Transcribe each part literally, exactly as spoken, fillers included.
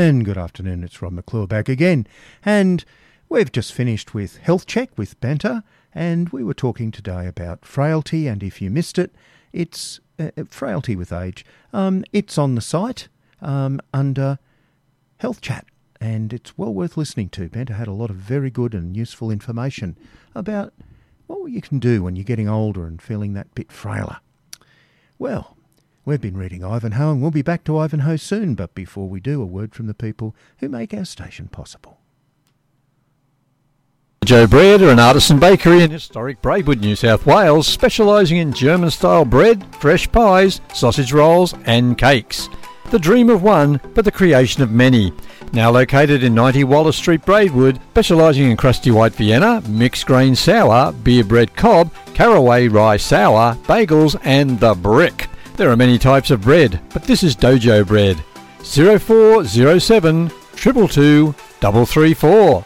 And good afternoon, it's Ron McClure back again. And we've just finished with Health Check with Banter, and we were talking today about frailty, and if you missed it, it's uh, frailty with age. Um, it's on the site um, under Health Chat, and it's well worth listening to. Banter had a lot of very good and useful information about what you can do when you're getting older and feeling that bit frailer. Well, we've been reading Ivanhoe, and we'll be back to Ivanhoe soon, but before we do, a word from the people who make our station possible. Joe Bread are an artisan bakery in historic Braidwood, New South Wales, specialising in German-style bread, fresh pies, sausage rolls and cakes. The dream of one, but the creation of many. Now located in ninety Wallace Street, Braidwood, specialising in crusty white Vienna, mixed grain sour, beer bread cob, caraway rye sour, bagels and the brick. There are many types of bread, but this is Dojo Bread. zero four zero seven, two two two, three three four.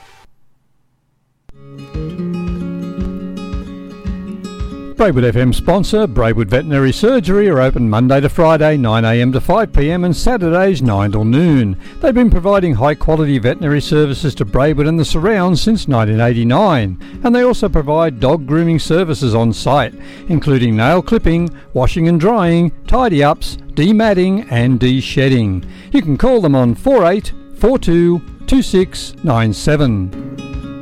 Braidwood F M sponsor, Braidwood Veterinary Surgery, are open Monday to Friday nine a m to five p m and Saturdays nine till noon. They've been providing high quality veterinary services to Braidwood and the surrounds since nineteen eighty-nine, and they also provide dog grooming services on site, including nail clipping, washing and drying, tidy ups, dematting and de-shedding. You can call them on four eight four two, two six nine seven.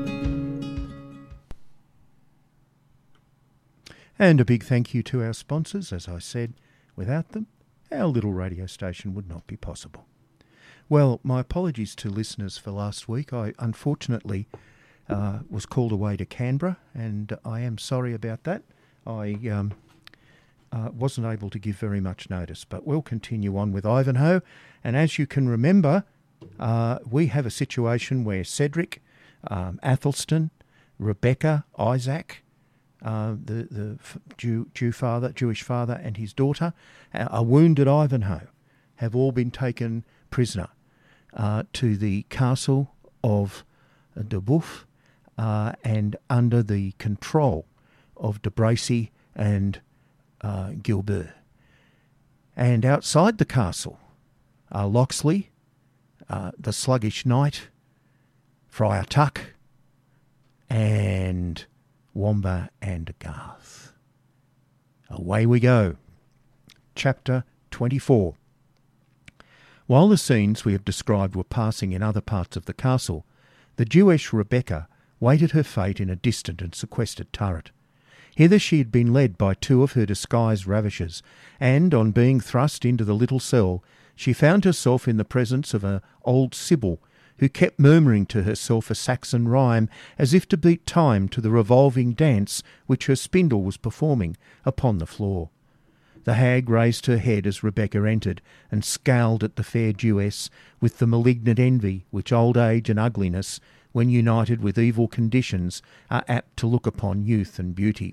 And a big thank you to our sponsors. As I said, without them, our little radio station would not be possible. Well, my apologies to listeners for last week. I unfortunately uh, was called away to Canberra, and I am sorry about that. I um, uh, wasn't able to give very much notice, but we'll continue on with Ivanhoe. And as you can remember, uh, we have a situation where Cedric, um, Athelstan, Rebecca, Isaac, Uh, the the Jew, Jew father, Jewish father, and his daughter, uh, a wounded Ivanhoe, have all been taken prisoner uh, to the castle of de Boeuf uh, and under the control of de Bracy and uh, Gilbert. And outside the castle are Loxley, uh, the Sluggish Knight, Friar Tuck, and Wamba and Garth. Away we go. Chapter twenty-four. While the scenes we have described were passing in other parts of the castle, the Jewish Rebecca waited her fate in a distant and sequestered turret. Hither she had been led by two of her disguised ravishers, and, on being thrust into the little cell, she found herself in the presence of an old Sibyl, who kept murmuring to herself a Saxon rhyme as if to beat time to the revolving dance which her spindle was performing upon the floor. The hag raised her head as Rebecca entered, and scowled at the fair Jewess with the malignant envy which old age and ugliness, when united with evil conditions, are apt to look upon youth and beauty.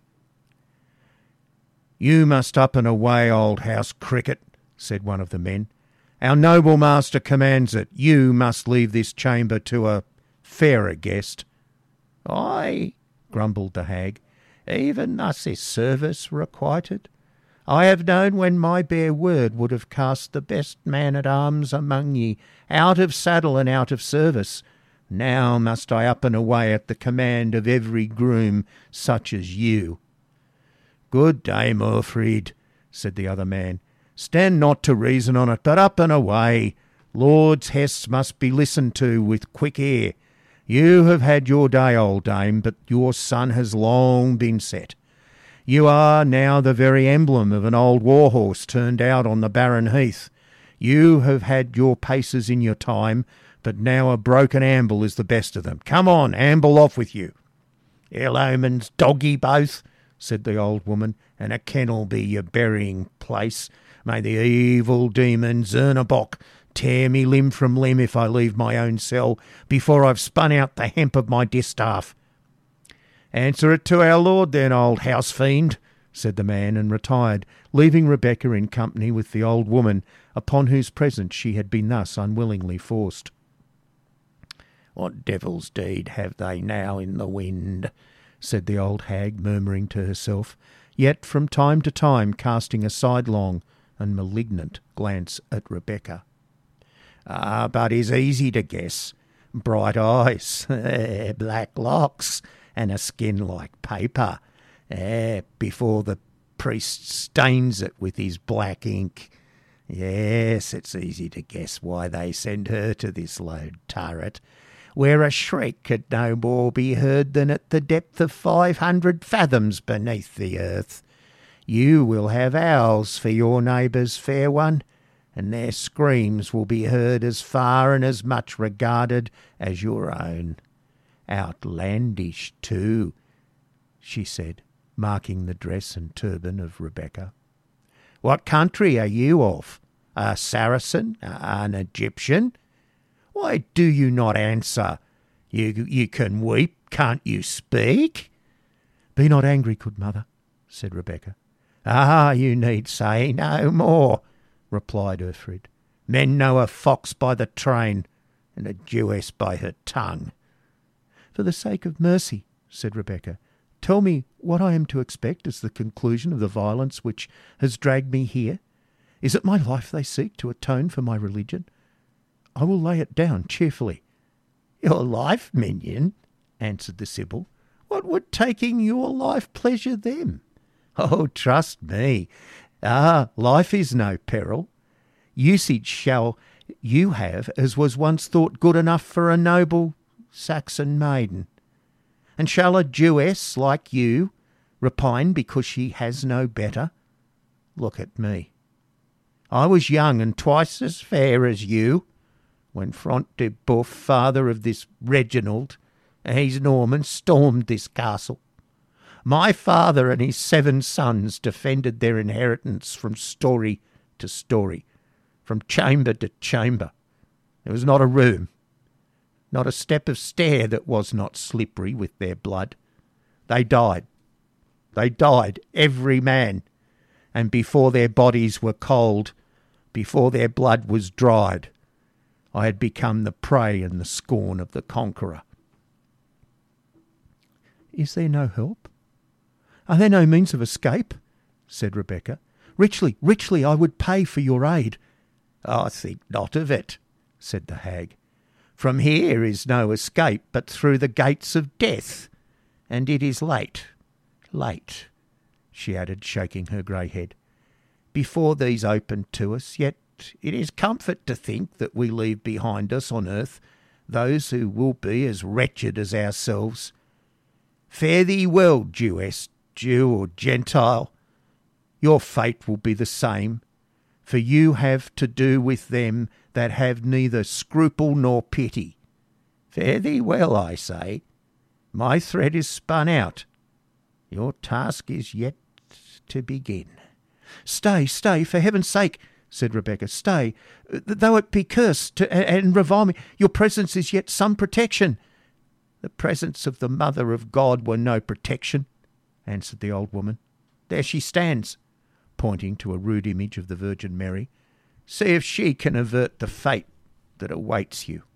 "You must up and away, old house cricket," said one of the men. "Our noble master commands it. You must leave this chamber to a fairer guest." "Ay," grumbled the hag, "even thus is service requited. I have known when my bare word would have cast the best man-at-arms among ye out of saddle and out of service. Now must I up and away at the command of every groom such as you." "Good day, Murfried," said the other man. "Stand not to reason on it, but up and away. Lord's hests must be listened to with quick ear. You have had your day, old dame, but your sun has long been set. You are now the very emblem of an old war-horse turned out on the barren heath. You have had your paces in your time, but now a broken amble is the best of them. Come on, amble off with you." "Ill omens dog ye both," said the old woman, "and a kennel be your burying place. May the evil demon Zernabok tear me limb from limb if I leave my own cell before I've spun out the hemp of my distaff." "Answer it to our Lord then, old house fiend," said the man, and retired, leaving Rebecca in company with the old woman, upon whose presence she had been thus unwillingly forced. "What devil's deed have they now in the wind?" said the old hag, murmuring to herself, yet from time to time casting a sidelong and malignant glance at Rebecca. Ah, but is easy to guess. Bright eyes, black locks, and a skin like paper. Eh, before the priest stains it with his black ink. Yes, it's easy to guess why they send her to this lone turret, where a shriek could no more be heard than at the depth of five hundred fathoms beneath the earth. You will have owls for your neighbours, fair one, and their screams will be heard as far and as much regarded as your own. Outlandish, too, she said, marking the dress and turban of Rebecca. What country are you of? A Saracen? An Egyptian? Why do you not answer? You, you can weep, can't you speak? Be not angry, good mother, said Rebecca. Ah, you need say no more, replied Urfrid. Men know a fox by the train, and a Jewess by her tongue. For the sake of mercy, said Rebecca, tell me what I am to expect as the conclusion of the violence which has dragged me here. Is it my life they seek to atone for my religion? I will lay it down cheerfully. Your life, minion, answered the Sibyl. What would taking your life pleasure them? Oh, trust me. Ah, life is no peril. Usage shall you have as was once thought good enough for a noble Saxon maiden. And shall a Jewess like you repine because she has no better? Look at me. I was young and twice as fair as you, when Front de Boeuf, father of this Reginald, and his Norman, stormed this castle. My father and his seven sons defended their inheritance from story to story, from chamber to chamber. There was not a room, not a step of stair that was not slippery with their blood. They died. They died, every man, and before their bodies were cold, before their blood was dried, I had become the prey and the scorn of the conqueror. Is there no help? Are there no means of escape? Said Rebecca. Richly, richly I would pay for your aid. I think not of it, said the hag. From here is no escape but through the gates of death, and it is late, late, she added, shaking her grey head, before these open to us, yet it is comfort to think that we leave behind us on earth those who will be as wretched as ourselves. Fare thee well, Jewess, Jew or Gentile. Your fate will be the same, for you have to do with them that have neither scruple nor pity. Fare thee well, I say. My thread is spun out. Your task is yet to begin. Stay, stay, for heaven's sake, said Rebecca. Stay, though it be cursed, to, and revile me. Your presence is yet some protection. The presence of the Mother of God were no protection, answered the old woman. There she stands, pointing to a rude image of the Virgin Mary. See if she can avert the fate that awaits you.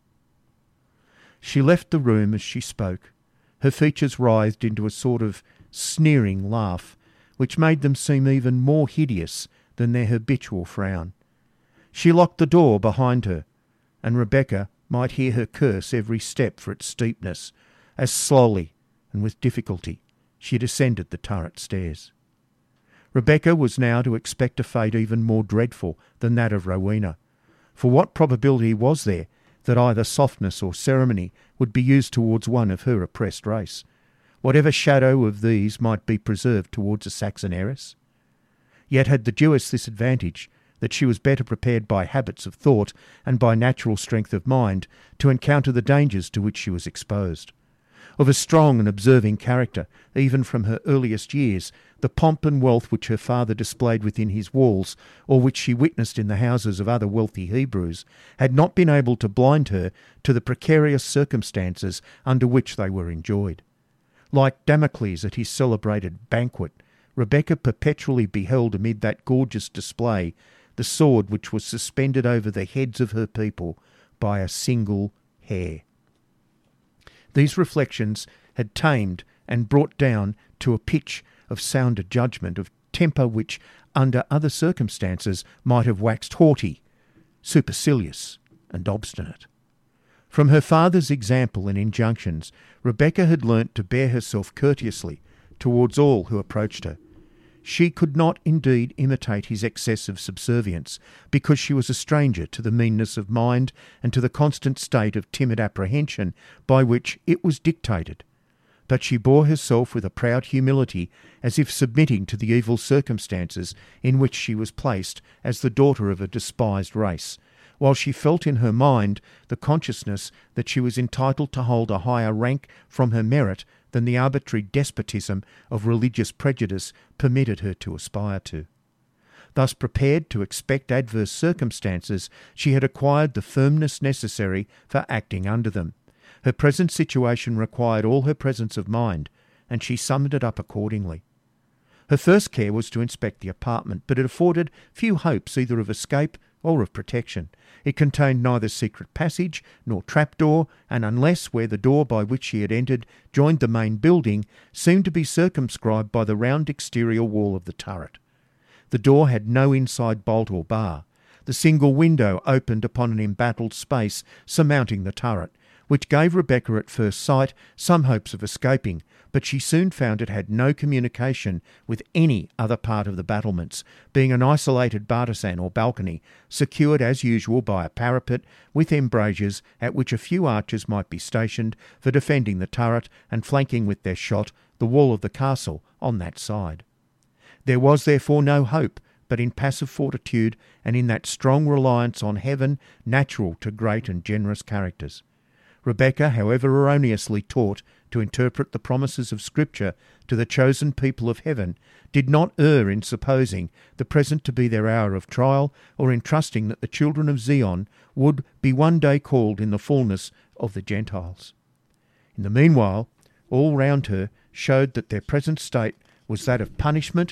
She left the room as she spoke. Her features writhed into a sort of sneering laugh, which made them seem even more hideous than their habitual frown. She locked the door behind her, and Rebecca might hear her curse every step for its steepness, as slowly and with difficulty she descended the turret stairs. Rebecca was now to expect a fate even more dreadful than that of Rowena, for what probability was there that either softness or ceremony would be used towards one of her oppressed race, whatever shadow of these might be preserved towards a Saxon heiress? Yet had the Jewess this advantage, that she was better prepared by habits of thought and by natural strength of mind to encounter the dangers to which she was exposed. Of a strong and observing character, even from her earliest years, the pomp and wealth which her father displayed within his walls, or which she witnessed in the houses of other wealthy Hebrews, had not been able to blind her to the precarious circumstances under which they were enjoyed. Like Damocles at his celebrated banquet, Rebecca perpetually beheld amid that gorgeous display the sword which was suspended over the heads of her people by a single hair. These reflections had tamed and brought down to a pitch of sounder judgment, of temper which, under other circumstances, might have waxed haughty, supercilious, and obstinate. From her father's example and injunctions, Rebecca had learnt to bear herself courteously towards all who approached her. She could not indeed imitate his excessive subservience, because she was a stranger to the meanness of mind and to the constant state of timid apprehension by which it was dictated. But she bore herself with a proud humility, as if submitting to the evil circumstances in which she was placed as the daughter of a despised race, while she felt in her mind the consciousness that she was entitled to hold a higher rank from her merit than the arbitrary despotism of religious prejudice permitted her to aspire to. Thus prepared to expect adverse circumstances, she had acquired the firmness necessary for acting under them. Her present situation required all her presence of mind, and she summed it up accordingly. Her first care was to inspect the apartment, but it afforded few hopes either of escape or of protection. It contained neither secret passage nor trapdoor, and unless where the door by which she had entered joined the main building, seemed to be circumscribed by the round exterior wall of the turret. The door had no inside bolt or bar. The single window opened upon an embattled space surmounting the turret, which gave Rebecca at first sight some hopes of escaping, but she soon found it had no communication with any other part of the battlements, being an isolated bartizan or balcony, secured as usual by a parapet with embrasures at which a few archers might be stationed for defending the turret and flanking with their shot the wall of the castle on that side. There was therefore no hope but in passive fortitude and in that strong reliance on heaven natural to great and generous characters. Rebecca, however erroneously taught to interpret the promises of Scripture to the chosen people of heaven, did not err in supposing the present to be their hour of trial, or in trusting that the children of Zion would be one day called in the fullness of the Gentiles. In the meanwhile, all round her showed that their present state was that of punishment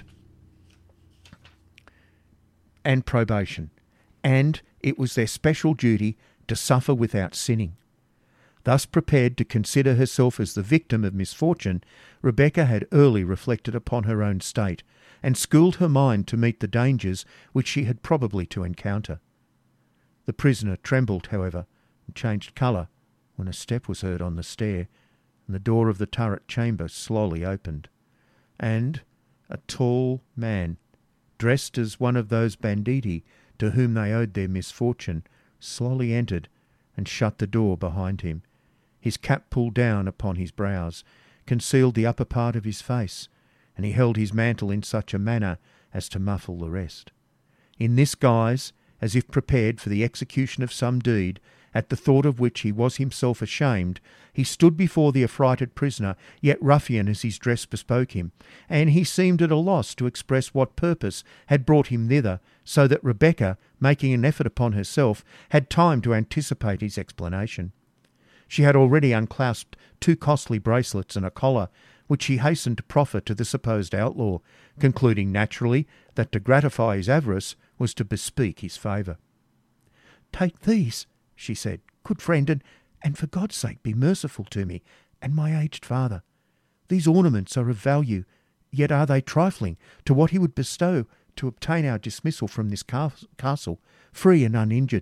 and probation, and it was their special duty to suffer without sinning. Thus prepared to consider herself as the victim of misfortune, Rebecca had early reflected upon her own state, and schooled her mind to meet the dangers which she had probably to encounter. The prisoner trembled, however, and changed colour when a step was heard on the stair, and the door of the turret chamber slowly opened, and a tall man, dressed as one of those banditti to whom they owed their misfortune, slowly entered and shut the door behind him. His cap pulled down upon his brows concealed the upper part of his face, and he held his mantle in such a manner as to muffle the rest. In this guise, as if prepared for the execution of some deed, at the thought of which he was himself ashamed, he stood before the affrighted prisoner, yet ruffian as his dress bespoke him, and he seemed at a loss to express what purpose had brought him thither, so that Rebecca, making an effort upon herself, had time to anticipate his explanation. She had already unclasped two costly bracelets and a collar, which she hastened to proffer to the supposed outlaw, concluding naturally that to gratify his avarice was to bespeak his favour. "Take these," she said, "good friend, and, and for God's sake be merciful to me and my aged father. These ornaments are of value, yet are they trifling to what he would bestow to obtain our dismissal from this castle, free and uninjured."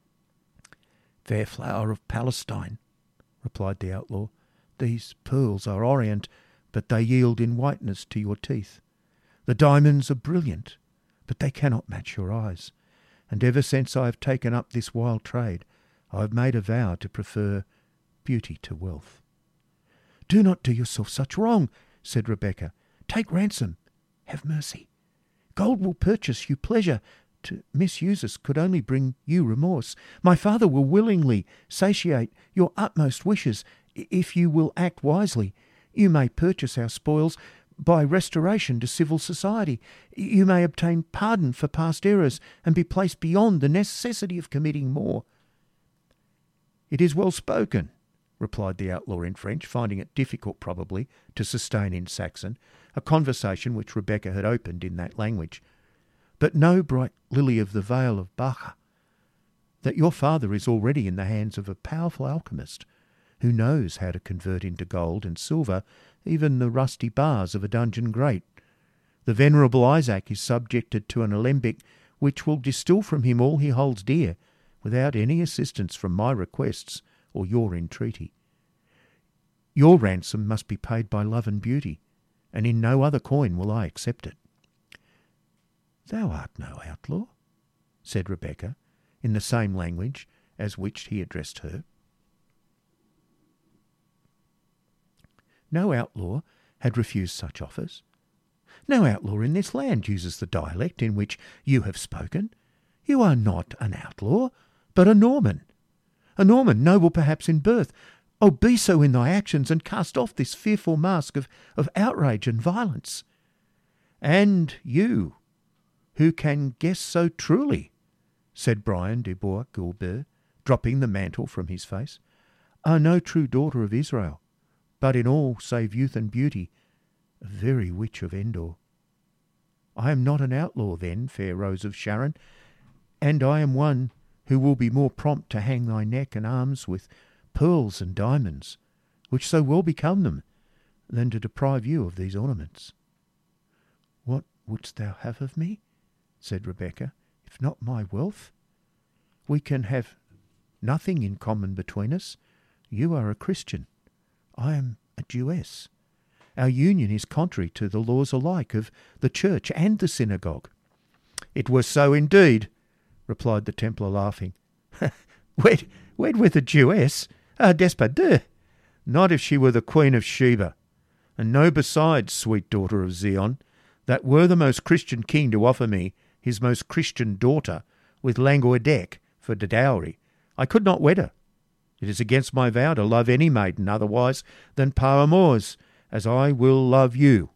"Fair flower of Palestine," replied the outlaw, "these pearls are orient, but they yield in whiteness to your teeth. The diamonds are brilliant, but they cannot match your eyes, and ever since I have taken up this wild trade, I have made a vow to prefer beauty to wealth." "Do not do yourself such wrong," said Rebecca. "Take ransom. Have mercy. Gold will purchase you pleasure. To misuse us could only bring you remorse. My father will willingly satiate your utmost wishes if you will act wisely. You may purchase our spoils by restoration to civil society. You may obtain pardon for past errors and be placed beyond the necessity of committing more." "It is well spoken," replied the outlaw in French, finding it difficult probably to sustain in Saxon a conversation which Rebecca had opened in that language. "But know, bright lily of the vale of Baca, that your father is already in the hands of a powerful alchemist, who knows how to convert into gold and silver even the rusty bars of a dungeon grate. The venerable Isaac is subjected to an alembic which will distil from him all he holds dear, without any assistance from my requests or your entreaty. Your ransom must be paid by love and beauty, and in no other coin will I accept it." "Thou art no outlaw," said Rebekah, in the same language as which he addressed her. No outlaw had refused such offers. No outlaw in this land uses the dialect in which you have spoken. You are not an outlaw, but a Norman. A Norman, noble perhaps in birth. Oh, be so in thy actions, and cast off this fearful mask of, of outrage and violence. And you, who can guess so truly, said Brian de Bois-Guilbert, dropping the mantle from his face, are no true daughter of Israel, but in all save youth and beauty, a very witch of Endor. I am not an outlaw then, fair Rose of Sharon, and I am one who will be more prompt to hang thy neck and arms with pearls and diamonds, which so well become them, than to deprive you of these ornaments. What wouldst thou have of me? Said Rebekah, if not my wealth? We can have nothing in common between us. You are a Christian. I am a Jewess. Our union is contrary to the laws alike of the church and the synagogue. It was so indeed, replied the Templar, laughing. wed, wed with a Jewess? Ah, despadeux! Not if she were the Queen of Sheba. And know besides, sweet daughter of Zion, that were the most Christian king to offer me his most Christian daughter with Languedoc for the dowry, I could not wed her. It is against my vow to love any maiden otherwise than par amours, as I will love you.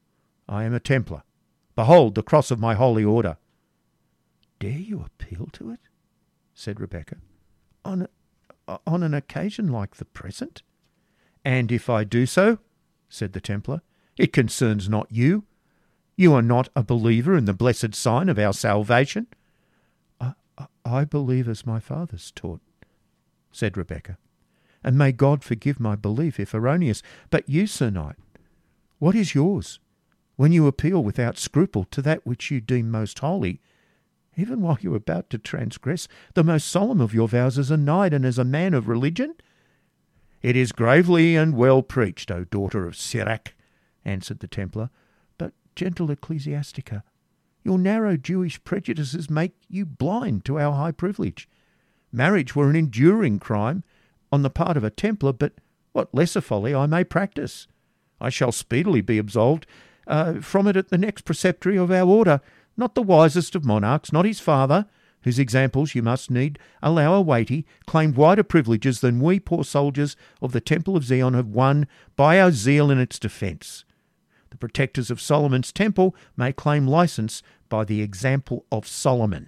I am a Templar. Behold the cross of my holy order. Dare you appeal to it? Said Rebekah. On, a, on an occasion like the present? And if I do so, said the Templar, it concerns not you. You are not a believer in the blessed sign of our salvation. I, I, I believe as my fathers taught, said Rebekah, and may God forgive my belief if erroneous. But you, Sir Knight, what is yours, when you appeal without scruple to that which you deem most holy, even while you are about to transgress the most solemn of your vows as a knight and as a man of religion? It is gravely and well preached, O daughter of Sirach, answered the Templar, but, gentle ecclesiastica, your narrow Jewish prejudices make you blind to our high privilege. Marriage were an enduring crime on the part of a Templar, but what lesser folly I may practise. I shall speedily be absolved uh, from it at the next preceptory of our order, not the wisest of monarchs, not his father, whose examples you must need allow a weighty, claimed wider privileges than we poor soldiers of the Temple of Zion have won by our zeal in its defence. The protectors of Solomon's temple may claim licence by the example of Solomon.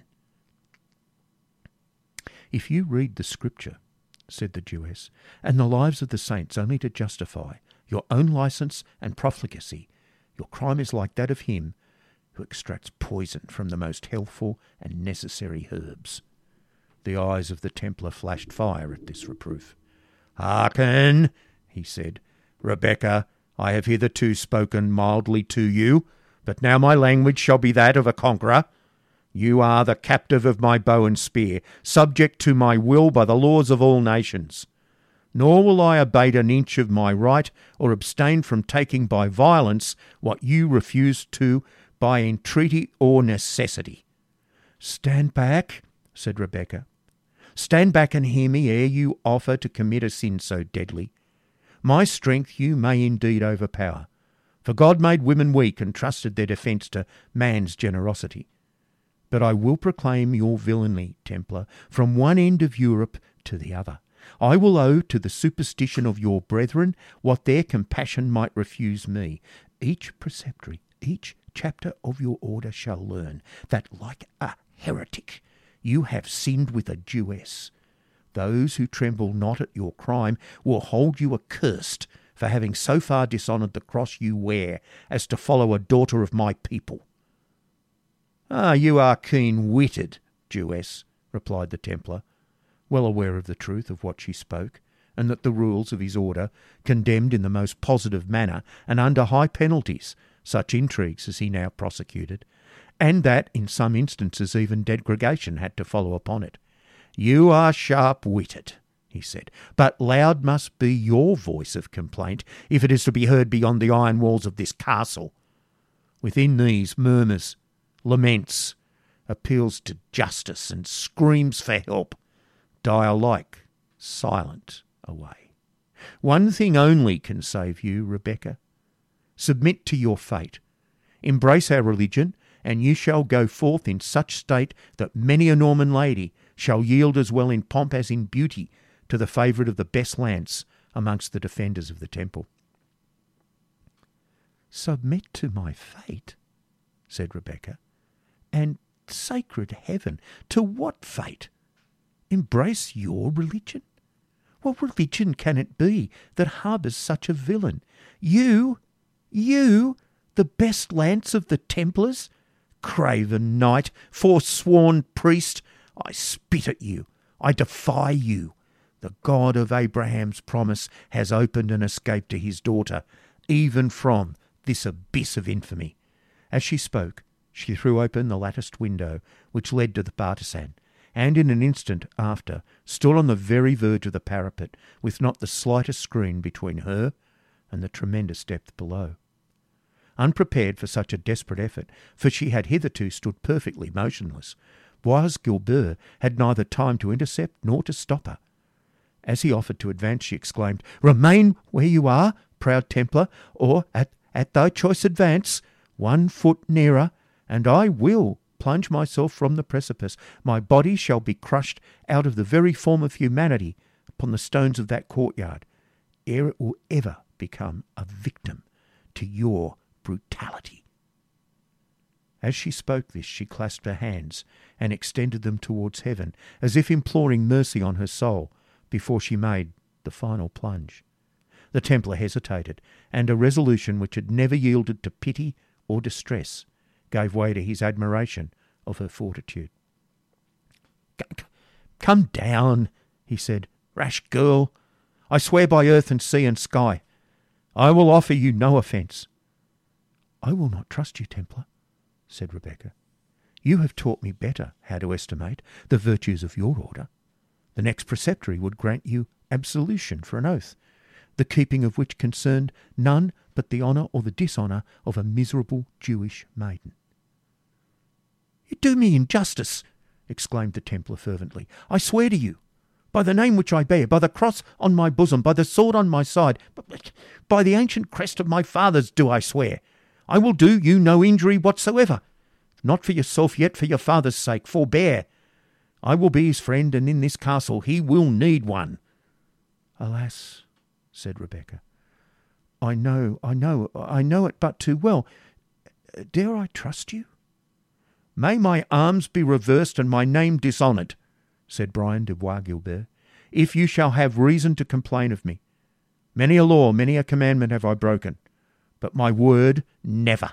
If you read the Scripture, said the Jewess, and the lives of the saints only to justify your own licence and profligacy, your crime is like that of him who extracts poison from the most healthful and necessary herbs. The eyes of the Templar flashed fire at this reproof. Hearken, he said. Rebekah, I have hitherto spoken mildly to you, but now my language shall be that of a conqueror. You are the captive of my bow and spear, subject to my will by the laws of all nations. Nor will I abate an inch of my right, or abstain from taking by violence what you refuse to by entreaty or necessity. Stand back, said Rebekah. Stand back and hear me ere you offer to commit a sin so deadly. My strength you may indeed overpower, for God made women weak and trusted their defence to man's generosity. But I will proclaim your villainy, Templar, from one end of Europe to the other. I will owe to the superstition of your brethren what their compassion might refuse me. Each preceptory, each chapter of your order shall learn that, like a heretic, you have sinned with a Jewess. Those who tremble not at your crime will hold you accursed for having so far dishonoured the cross you wear as to follow a daughter of my people. Ah, you are keen-witted, Jewess, replied the Templar, well aware of the truth of what she spoke, and that the rules of his order condemned in the most positive manner and under high penalties such intrigues as he now prosecuted, and that in some instances even degradation had to follow upon it. You are sharp-witted, he said, but loud must be your voice of complaint if it is to be heard beyond the iron walls of this castle. Within these murmurs, laments, appeals to justice and screams for help die alike silent away. One thing only can save you, Rebecca. Submit to your fate. Embrace our religion, and you shall go forth in such state that many a Norman lady shall yield as well in pomp as in beauty to the favourite of the best lance amongst the defenders of the temple. Submit to my fate, said Rebecca, and sacred heaven, to what fate? Embrace your religion? What religion can it be that harbours such a villain? You, you, the best lance of the Templars? Craven knight, forsworn priest, I spit at you, I defy you. The God of Abraham's promise has opened an escape to his daughter, even from this abyss of infamy. As she spoke, she threw open the latticed window which led to the bartizan, and in an instant after stood on the very verge of the parapet, with not the slightest screen between her and the tremendous depth below. Unprepared for such a desperate effort, for she had hitherto stood perfectly motionless, Bois Guilbert had neither time to intercept nor to stop her. As he offered to advance, she exclaimed, "Remain where you are, proud Templar, or at, at thy choice advance, one foot nearer, and I will plunge myself from the precipice. My body shall be crushed out of the very form of humanity upon the stones of that courtyard, ere it will ever become a victim to your brutality." As she spoke this, she clasped her hands and extended them towards heaven, as if imploring mercy on her soul, before she made the final plunge. The Templar hesitated, and a resolution which had never yielded to pity or distress gave way to his admiration of her fortitude. "Come down," he said, "rash girl. I swear by earth and sea and sky, I will offer you no offence." "I will not trust you, Templar," said Rebecca. "You have taught me better how to estimate the virtues of your order. The next preceptory would grant you absolution for an oath, the keeping of which concerned none but the honour or the dishonour of a miserable Jewish maiden." "You do me injustice," exclaimed the Templar fervently. "I swear to you, by the name which I bear, by the cross on my bosom, by the sword on my side, by the ancient crest of my fathers do I swear, I will do you no injury whatsoever. Not for yourself, yet for your father's sake, forbear. I will be his friend, and in this castle he will need one." "Alas," said Rebecca, I know, I know, I know it but too well. Dare I trust you?" "May my arms be reversed and my name dishonoured," said Brian de Bois Guilbert, "if you shall have reason to complain of me. Many a law, many a commandment have I broken, but my word never."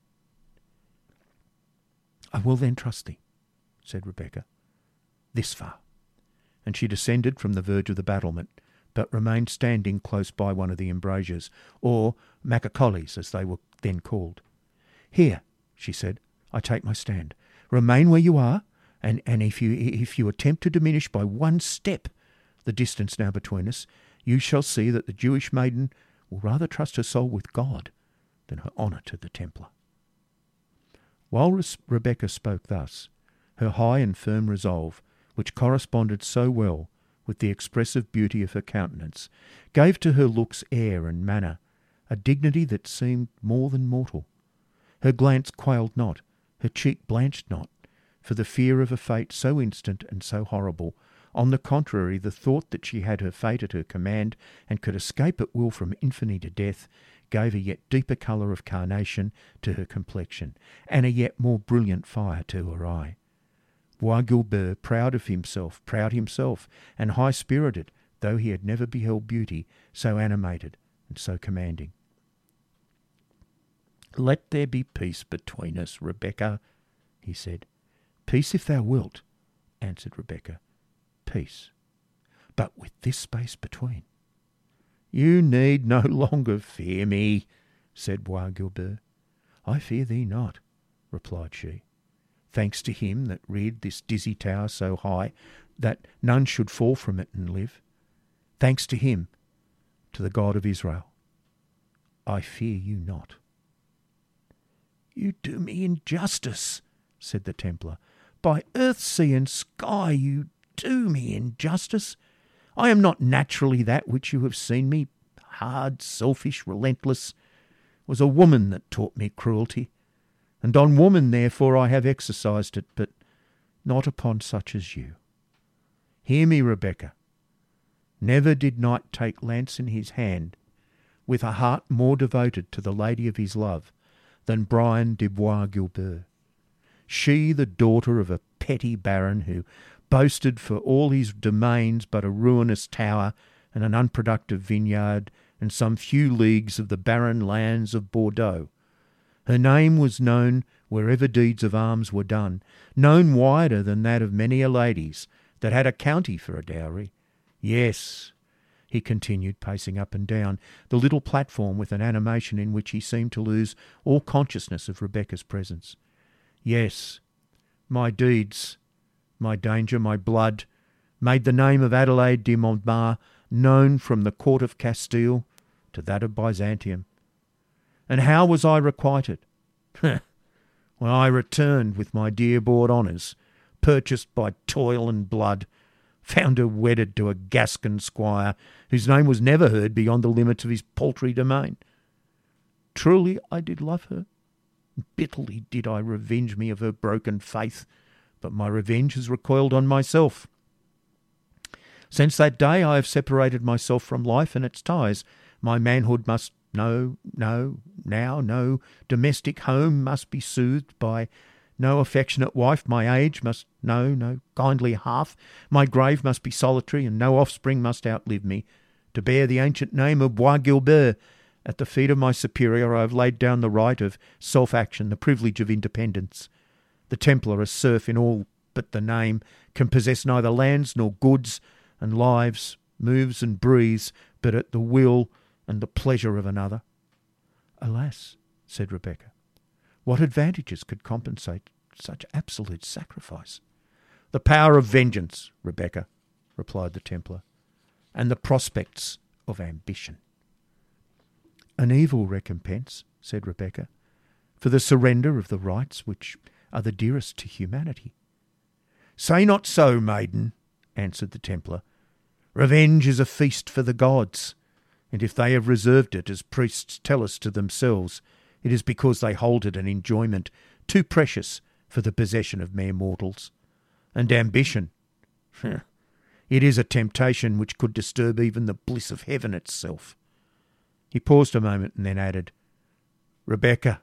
"I will then trust thee," said Rebecca, "this far." And she descended from the verge of the battlement, but remained standing close by one of the embrasures, or macacoles as they were then called. "Here," she said, "I take my stand. Remain where you are, and, and if you if you attempt to diminish by one step the distance now between us, you shall see that the Jewish maiden will rather trust her soul with God than her honour to the Templar." While Rebecca spoke thus, her high and firm resolve, which corresponded so well with the expressive beauty of her countenance, gave to her looks, air, and manner a dignity that seemed more than mortal. Her glance quailed not, her cheek blanched not, for the fear of a fate so instant and so horrible. On the contrary, the thought that she had her fate at her command, and could escape at will from infamy to death, gave a yet deeper colour of carnation to her complexion, and a yet more brilliant fire to her eye. Bois Guilbert, proud of himself, proud himself, and high-spirited, though he had never beheld beauty so animated and so commanding. "Let there be peace between us, Rebecca," he said. "Peace if thou wilt," answered Rebecca. "Peace, but with this space between." "You need no longer fear me," said Bois Guilbert. "I fear thee not," replied she. "Thanks to him that reared this dizzy tower so high, that none should fall from it and live. Thanks to him, to the God of Israel, I fear you not." "You do me injustice," said the Templar. "By earth, sea and sky, you do me injustice. I am not naturally that which you have seen me, hard, selfish, relentless. It was a woman that taught me cruelty, and on woman therefore I have exercised it, but not upon such as you. Hear me, Rebecca. Never did knight take lance in his hand with a heart more devoted to the lady of his love than Brian de Bois Guilbert. She, the daughter of a petty baron who boasted for all his domains but a ruinous tower and an unproductive vineyard and some few leagues of the barren lands of Bordeaux. Her name was known wherever deeds of arms were done, known wider than that of many a lady's that had a county for a dowry. Yes," he continued, pacing up and down the little platform with an animation in which he seemed to lose all consciousness of Rebecca's presence. "Yes, my deeds, my danger, my blood, made the name of Adelaide de Montbard known from the court of Castile to that of Byzantium. And how was I requited? When I returned with my dear-bought honours, purchased by toil and blood, found her wedded to a Gascon squire whose name was never heard beyond the limits of his paltry domain. Truly I did love her. Bitterly did I revenge me of her broken faith, but my revenge has recoiled on myself. Since that day I have separated myself from life and its ties. My manhood must know, no, now no domestic home must be soothed by no affectionate wife. My age must know no kindly hearth. My grave must be solitary, and no offspring must outlive me. To bear the ancient name of Bois Guilbert, at the feet of my superior I have laid down the right of self-action, the privilege of independence. The Templar, a serf in all but the name, can possess neither lands nor goods, and lives, moves and breathes, but at the will and the pleasure of another." "Alas," said Rebecca, "what advantages could compensate such absolute sacrifice?" "The power of vengeance, Rebecca," replied the Templar, "and the prospects of ambition." "An evil recompense," said Rebecca, "for the surrender of the rights which are the dearest to humanity." "Say not so, maiden," answered the Templar. "Revenge is a feast for the gods, and if they have reserved it, as priests tell us to themselves, it is because they hold it an enjoyment too precious for the possession of mere mortals. And ambition, it is a temptation which could disturb even the bliss of heaven itself." He paused a moment and then added, "Rebecca,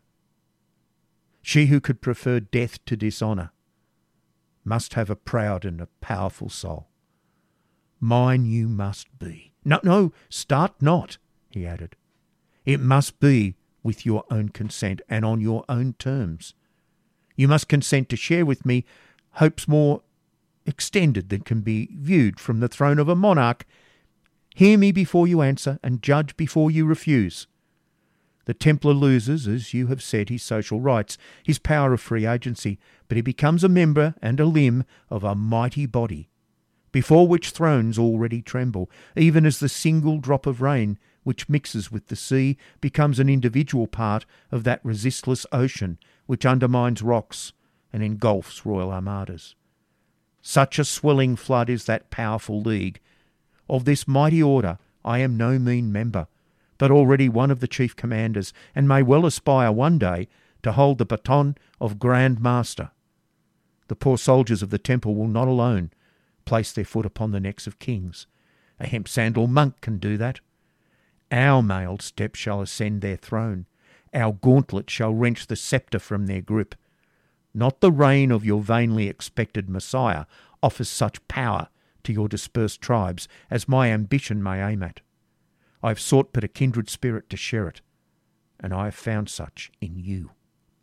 she who could prefer death to dishonour must have a proud and a powerful soul. Mine you must be. No, no, start not," he added. "It must be with your own consent and on your own terms. You must consent to share with me hopes more extended than can be viewed from the throne of a monarch. Hear me before you answer, and judge before you refuse. The Templar loses, as you have said, his social rights, his power of free agency, but he becomes a member and a limb of a mighty body, before which thrones already tremble, even as the single drop of rain which mixes with the sea becomes an individual part of that resistless ocean which undermines rocks and engulfs royal armadas. Such a swelling flood is that powerful league. Of this mighty order I am no mean member, but already one of the chief commanders, and may well aspire one day to hold the baton of Grand Master. The poor soldiers of the Temple will not alone place their foot upon the necks of kings. A hemp-sandal monk can do that. Our mailed step shall ascend their throne. Our gauntlet shall wrench the sceptre from their grip. Not the reign of your vainly expected Messiah offers such power to your dispersed tribes as my ambition may aim at. I have sought but a kindred spirit to share it, and I have found such in you."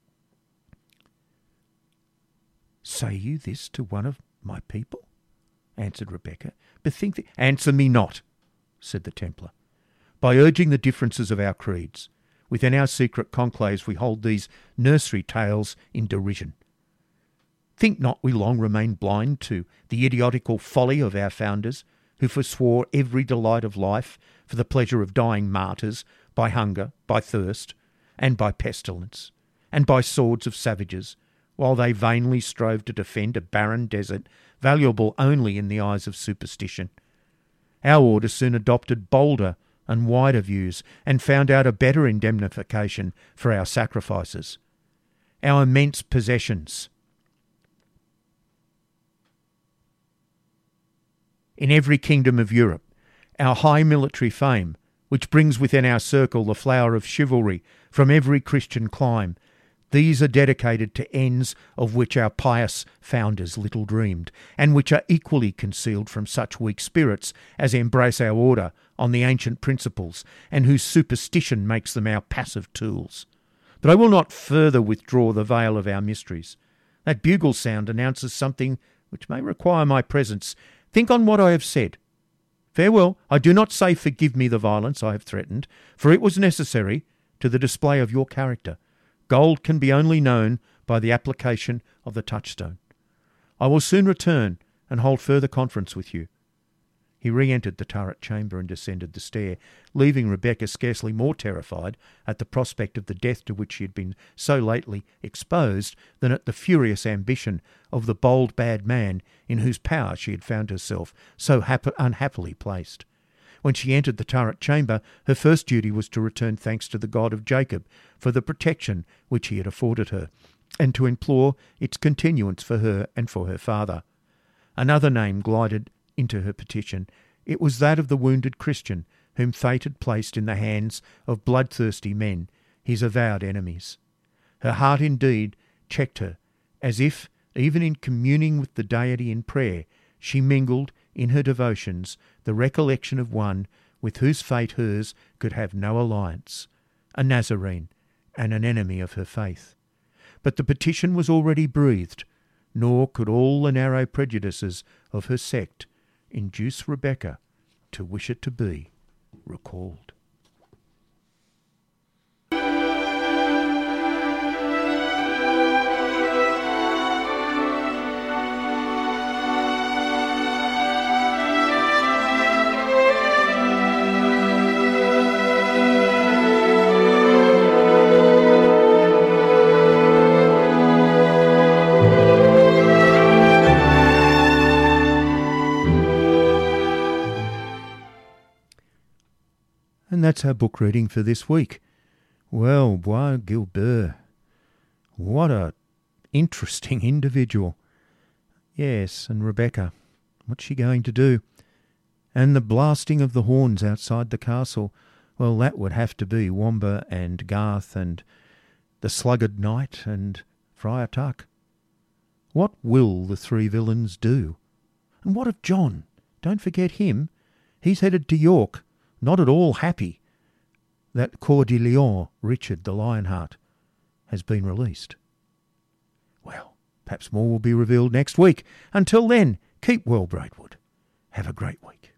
"Say you this to one of my people?" answered Rebecca. "Bethink thee—" "Answer me not," said the Templar. "By urging the differences of our creeds, within our secret conclaves we hold these nursery tales in derision. Think not we long remained blind to the idiotical folly of our founders, who forswore every delight of life for the pleasure of dying martyrs by hunger, by thirst, and by pestilence, and by swords of savages, while they vainly strove to defend a barren desert valuable only in the eyes of superstition. Our order soon adopted bolder and wider views, and found out a better indemnification for our sacrifices. Our immense possessions in every kingdom of Europe, our high military fame, which brings within our circle the flower of chivalry from every Christian clime, these are dedicated to ends of which our pious founders little dreamed, and which are equally concealed from such weak spirits as embrace our order on the ancient principles, and whose superstition makes them our passive tools. But I will not further withdraw the veil of our mysteries. That bugle sound announces something which may require my presence. Think on what I have said. Farewell. I do not say forgive me the violence I have threatened, for it was necessary to the display of your character. Gold can be only known by the application of the touchstone. I will soon return and hold further conference with you. He re-entered the turret chamber and descended the stair, leaving Rebecca scarcely more terrified at the prospect of the death to which she had been so lately exposed than at the furious ambition of the bold bad man in whose power she had found herself so hap- unhappily placed. When she entered the turret chamber, her first duty was to return thanks to the God of Jacob for the protection which he had afforded her, and to implore its continuance for her and for her father. Another name glided into her petition. It was that of the wounded Christian, whom fate had placed in the hands of bloodthirsty men, his avowed enemies. Her heart indeed checked her, as if, even in communing with the deity in prayer, she mingled in her devotions the recollection of one with whose fate hers could have no alliance, a Nazarene and an enemy of her faith. But the petition was already breathed, nor could all the narrow prejudices of her sect induce Rebecca to wish it to be recalled. And that's our book reading for this week. Well, Bois Guilbert, what a interesting individual. Yes, and Rebecca, what's she going to do? And the blasting of the horns outside the castle, well, that would have to be Wamba and Garth and the sluggard knight and Friar Tuck. What will the three villains do? And what of John? Don't forget him. He's headed to York, not at all happy that Coeur de Lion, Richard the Lionheart, has been released. Well, perhaps more will be revealed next week. Until then, keep well, Braidwood. Have a great week.